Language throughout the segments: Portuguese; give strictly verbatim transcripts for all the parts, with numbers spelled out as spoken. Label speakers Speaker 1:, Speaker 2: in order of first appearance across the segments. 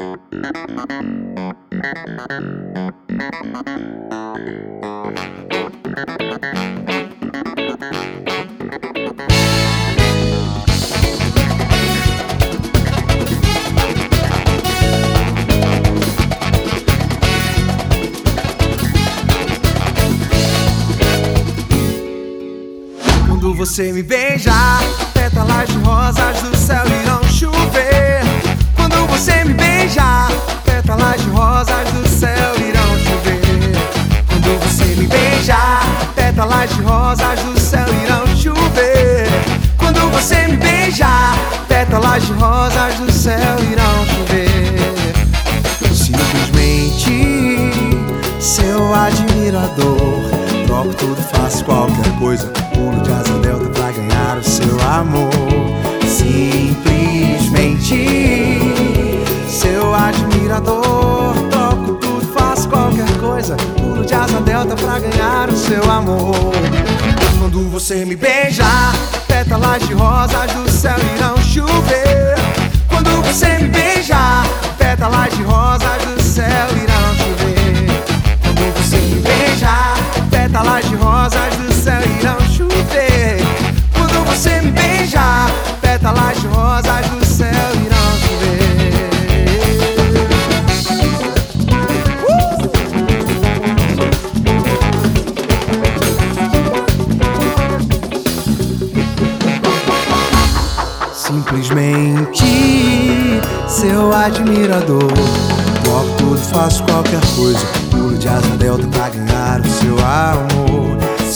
Speaker 1: Quando você me beija, pétalas de rosas do céu irão chover. Quando você me beija, pétalas de rosas do céu irão chover. Quando você me beija, pétalas de rosas do céu irão chover. Quando você me beija, pétalas de rosas do céu irão chover. Simplesmente seu admirador, troco tudo, faço qualquer coisa, pulo de asa delta pra ganhar o seu amor. Simplesmente seu admirador, troco tudo, faço qualquer coisa, pulo de asa delta pra ganhar o seu amor. Quando você me beija, pétalas de rosas do céu irão chover. Quando você me beija, pétalas de rosas do céu irão chover. Quando você me beija, pétalas de rosas do céu irão chover. Quando você me beija, pétalas de rosas do céu irão chover. uh! Simplesmente seu admirador, toco tudo, faço qualquer coisa, pulo de asa delta pra ganhar o seu amor.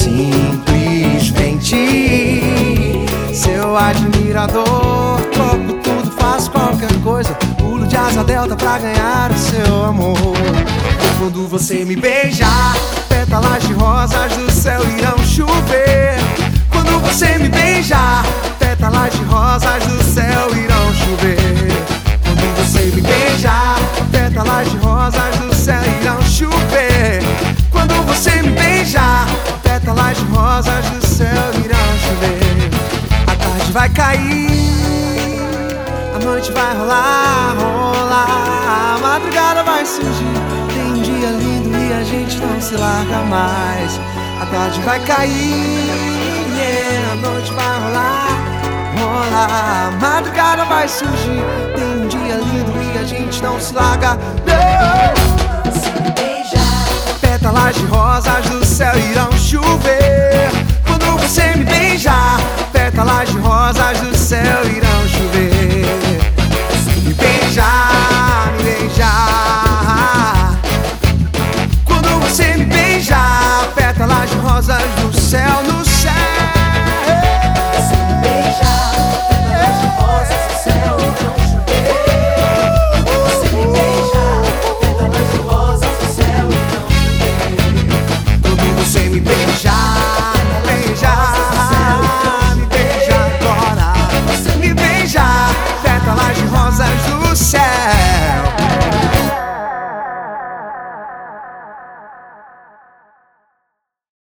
Speaker 1: Simplesmente seu admirador, troco tudo, faço qualquer coisa, pulo de asa delta pra ganhar o seu amor. Quando você me beija, pétalas de rosas do céu irão chover. Quando você me beija, pétalas de rosas do céu irão chover. Quando você me beija, pétalas de rosas do céu irão chover. Quando você me beija, pétalas de rosas do céu irão chover. A tarde vai cair, a noite vai rolar, rolar, a madrugada vai surgir. Tem um dia lindo e a gente não se larga mais. A tarde vai cair, yeah, a noite vai rolar, rolar, a madrugada vai surgir. Tem um dia lindo e a gente não se larga, não.
Speaker 2: Se me beijar,
Speaker 1: pétalas de rosas do céu irão chover. Quando você me beijar, pétalas de rosas do céu irão chover.